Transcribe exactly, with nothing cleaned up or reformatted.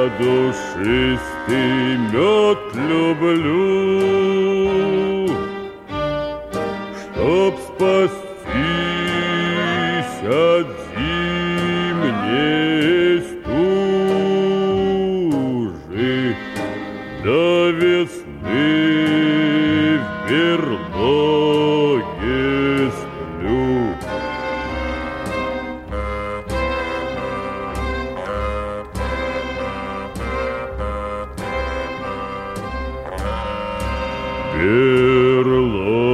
душистый мед люблю, чтоб спастись от зимней стужи, до весны в берлоге сплю. Берлога